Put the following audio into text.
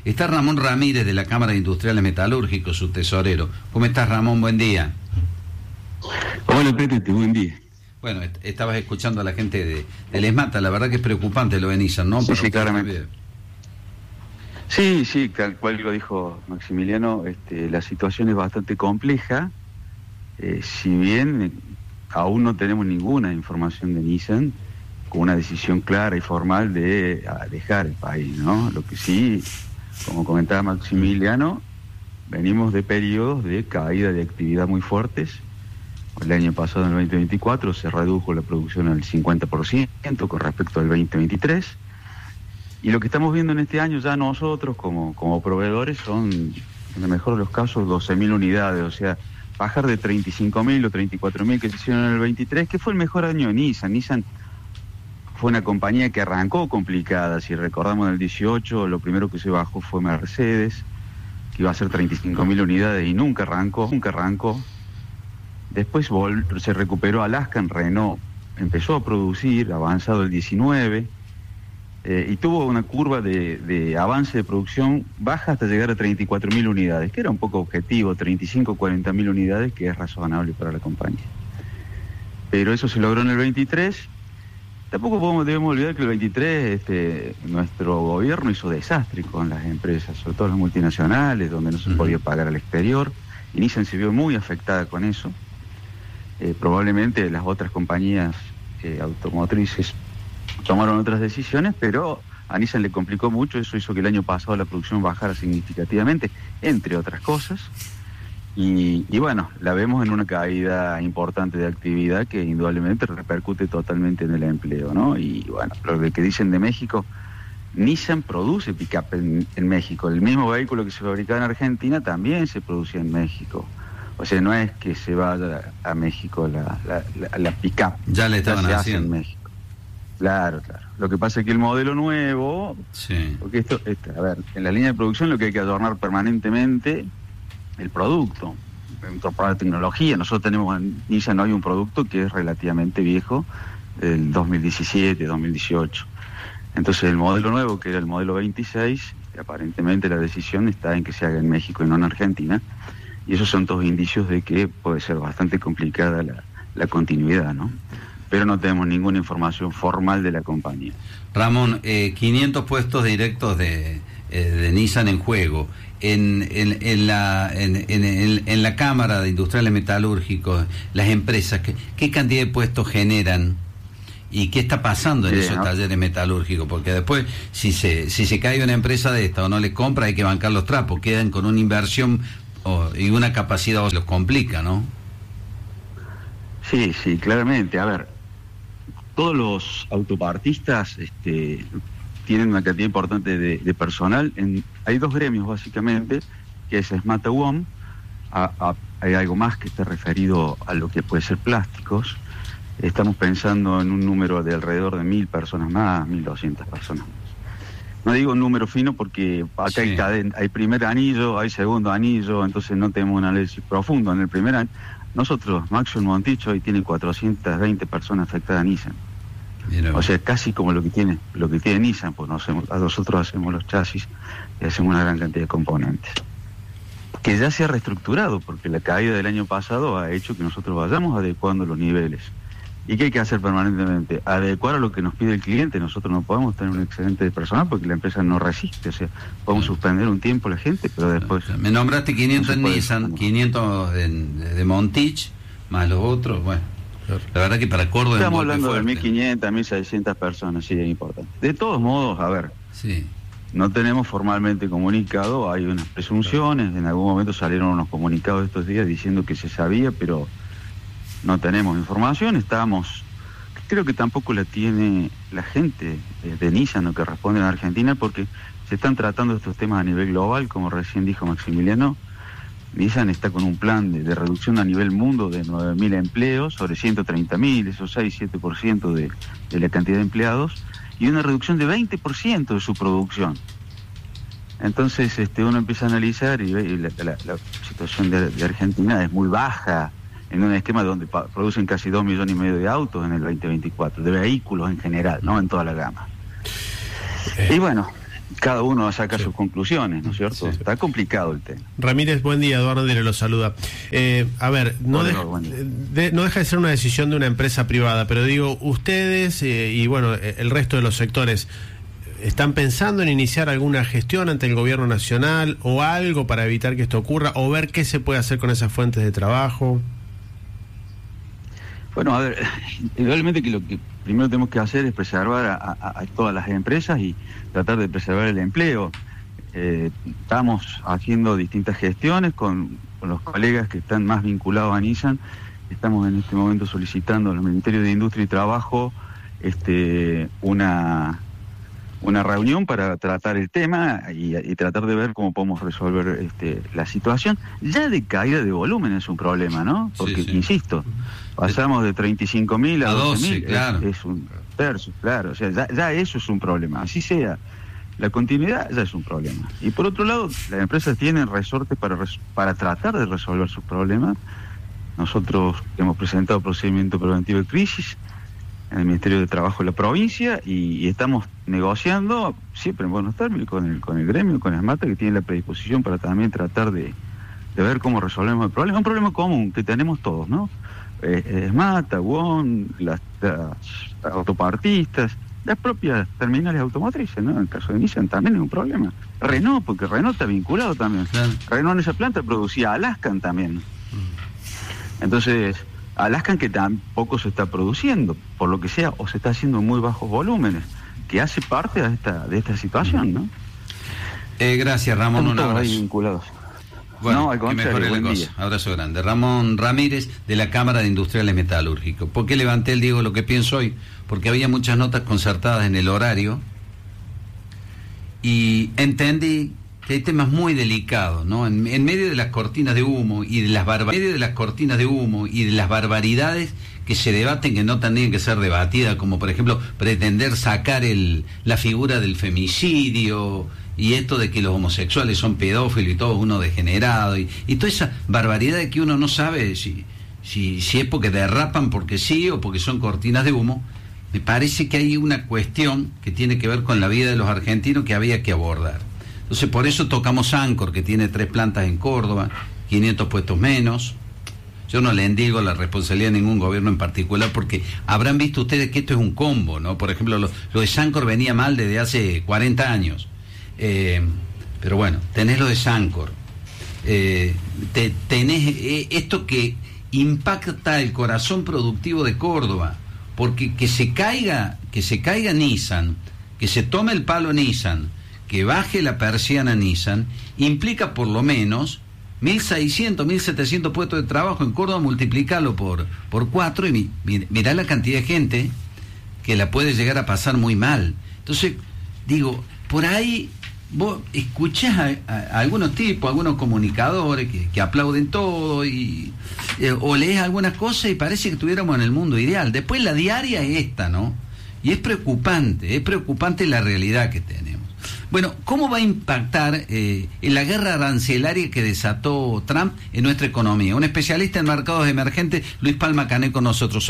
Está Ramón Ramírez de la Cámara de Industriales Metalúrgicos, su tesorero. ¿Cómo estás, Ramón? Buen día. Hola, Pepe, buen día. Bueno, estabas escuchando a la gente de ESMATA. La verdad que es preocupante lo de Nissan, ¿no? Sí, claramente. Sí, tal cual lo dijo Maximiliano, la situación es bastante compleja. Si bien aún no tenemos ninguna información de Nissan con una decisión clara y formal de dejar el país, ¿no? Lo que sí, como comentaba Maximiliano, venimos de periodos de caída de actividad muy fuertes. El año pasado, en el 2024, se redujo la producción al 50% con respecto al 2023. Y lo que estamos viendo en este año ya nosotros como proveedores son, en el mejor de los casos, 12.000 unidades. O sea, bajar de 35.000 o 34.000 que se hicieron en el 23, que fue el mejor año de Nissan. Nissan fue una compañía que arrancó complicada. Si recordamos, en el 18, lo primero que se bajó fue Mercedes, que iba a ser 35.000 unidades y nunca arrancó. Después se recuperó Alaskan, Renault empezó a producir, avanzado el 19, y tuvo una curva de avance de producción baja hasta llegar a 34.000 unidades, que era un poco objetivo, 35, 40.000 unidades, que es razonable para la compañía. Pero eso se logró en el 23. Tampoco debemos olvidar que el 23 nuestro gobierno hizo desastre con las empresas, sobre todo las multinacionales, donde no se podía pagar al exterior, y Nissan se vio muy afectada con eso. Probablemente las otras compañías automotrices tomaron otras decisiones, pero a Nissan le complicó mucho. Eso hizo que el año pasado la producción bajara significativamente, entre otras cosas. Y bueno, la vemos en una caída importante de actividad que indudablemente repercute totalmente en el empleo, ¿no? Y bueno, lo que dicen de México, Nissan produce pick-up en México. El mismo vehículo que se fabricaba en Argentina también se producía en México. O sea, no es que se vaya a México la pick-up. Ya le estaban haciendo en México. Claro. Lo que pasa es que el modelo nuevo, sí. Porque a ver, en la línea de producción lo que hay que adornar permanentemente el producto, incorporar tecnología. Nosotros tenemos en Nissan hoy un producto que es relativamente viejo, del 2017, 2018. Entonces el modelo nuevo, que era el modelo 26, aparentemente la decisión está en que se haga en México y no en Argentina. Y esos son todos indicios de que puede ser bastante complicada la continuidad, ¿no? Pero no tenemos ninguna información formal de la compañía. Ramón, 500 puestos directos de Nissan en juego. En la Cámara de Industriales Metalúrgicos, las empresas, ¿qué cantidad de puestos generan? ¿Y qué está pasando en esos talleres metalúrgicos? Porque después, si se cae una empresa de esta o no le compra, hay que bancar los trapos. Quedan con una inversión y una capacidad, los complica, ¿no? Sí, claramente. A ver, todos los autopartistas tienen una cantidad importante de personal. Hay dos gremios, básicamente, que es ESMATA UOM. Hay algo más que está referido a lo que puede ser plásticos. Estamos pensando en un número de alrededor de 1.000 personas más, 1.200 personas más. No digo un número fino porque acá hay primer anillo, hay segundo anillo, entonces no tenemos un análisis profundo. En el primer año, nosotros, Maxon Monticho, hoy tiene 420 personas afectadas a Nissan. O sea, casi como lo que tiene Nissan, pues nosotros hacemos los chasis y hacemos una gran cantidad de componentes. Que ya se ha reestructurado, porque la caída del año pasado ha hecho que nosotros vayamos adecuando los niveles. ¿Y qué hay que hacer permanentemente? Adecuar a lo que nos pide el cliente. Nosotros no podemos tener un excedente de personal porque la empresa no resiste. O sea, podemos suspender un tiempo a la gente, pero después... Me nombraste 500 en Nissan, 500 de Montich, más los otros, bueno. La verdad que para Córdoba... Estamos hablando de 1.500, 1.600 personas, sí, es importante. De todos modos, a ver, no tenemos formalmente comunicado, hay unas presunciones, en algún momento salieron unos comunicados estos días diciendo que se sabía, pero... no tenemos información. Creo que tampoco la tiene la gente de Nissan, lo que responde en Argentina, porque se están tratando estos temas a nivel global, como recién dijo Maximiliano. Nissan está con un plan de reducción a nivel mundo de 9.000 empleos, sobre 130.000, eso 6-7% de la cantidad de empleados, y una reducción de 20% de su producción. Entonces uno empieza a analizar y ve la situación de Argentina es muy baja, en un esquema donde producen casi 2,5 millones de autos en el 2024, de vehículos en general, ¿no? En toda la gama. Y bueno, cada uno va a sacar Sí. sus conclusiones, ¿no es cierto? Sí. Está complicado el tema. Ramírez, buen día, Eduardo Dire lo saluda. A ver, no, Hola, buen día. no deja de ser una decisión de una empresa privada, pero digo, ustedes y bueno, el resto de los sectores, ¿están pensando en iniciar alguna gestión ante el gobierno nacional o algo para evitar que esto ocurra o ver qué se puede hacer con esas fuentes de trabajo? Bueno, a ver, indudablemente que lo que primero tenemos que hacer es preservar a todas las empresas y tratar de preservar el empleo. Estamos haciendo distintas gestiones con los colegas que están más vinculados a Nissan. Estamos en este momento solicitando al Ministerio de Industria y Trabajo una reunión para tratar el tema y tratar de ver cómo podemos resolver la situación. Ya de caída de volumen es un problema, ¿no? Porque, Sí. insisto, pasamos de 35.000 a 12.000, claro. es un tercio, claro. O sea, ya eso es un problema. Así sea, la continuidad ya es un problema. Y por otro lado, las empresas tienen resortes para tratar de resolver sus problemas. Nosotros hemos presentado procedimiento preventivo de crisis en el Ministerio de Trabajo de la provincia y estamos negociando siempre en buenos términos con el gremio, con ESMATA, que tiene la predisposición para también tratar de ver cómo resolvemos el problema. Es un problema común que tenemos todos, ¿no? ESMATA, WON, las autopartistas, las propias terminales automotrices, ¿no? En el caso de Nissan también es un problema. Renault, porque Renault está vinculado también. Claro. Renault en esa planta producía Alaskan también. Entonces, Alaskan que tampoco se está produciendo, por lo que sea, o se está haciendo en muy bajos volúmenes, que hace parte de esta situación, ¿no? Gracias, Ramón, Estamos un todos ahí abrazo. vinculados. Bueno, No, al que contrario, mejore la buen cosa. día. Abrazo grande. Ramón Ramírez, de la Cámara de Industriales Metalúrgicos. ¿Por qué levanté el Diego lo que pienso hoy? Porque había muchas notas concertadas en el horario y entendí que hay temas muy delicados, ¿no? En medio de las cortinas de humo y de las barbaridades que se debaten, que no tendrían que ser debatidas, como por ejemplo pretender sacar la figura del femicidio y esto de que los homosexuales son pedófilos y todo uno degenerado y toda esa barbaridad de que uno no sabe si es porque derrapan porque sí o porque son cortinas de humo. Me parece que hay una cuestión que tiene que ver con la vida de los argentinos que había que abordar. Entonces por eso tocamos Ancor, que tiene 3 plantas en Córdoba, 500 puestos menos. Yo no le endilgo la responsabilidad a ningún gobierno en particular, porque habrán visto ustedes que esto es un combo, ¿no? Por ejemplo, lo de Sancor venía mal desde hace 40 años. Pero bueno, tenés lo de Sancor. Tenés esto que impacta el corazón productivo de Córdoba, porque que se caiga Nissan, que se tome el palo Nissan, que baje la persiana Nissan, implica por lo menos 1.600, 1.700 puestos de trabajo en Córdoba, multiplicarlo por 4 y mirá la cantidad de gente que la puede llegar a pasar muy mal. Entonces, digo, por ahí vos escuchás a algunos tipos, algunos comunicadores que aplauden todo o lees algunas cosas y parece que estuviéramos en el mundo ideal. Después la diaria es esta, ¿no? Y es preocupante la realidad que tenemos. Bueno, ¿cómo va a impactar en la guerra arancelaria que desató Trump en nuestra economía? Un especialista en mercados emergentes, Luis Palma Cané, con nosotros.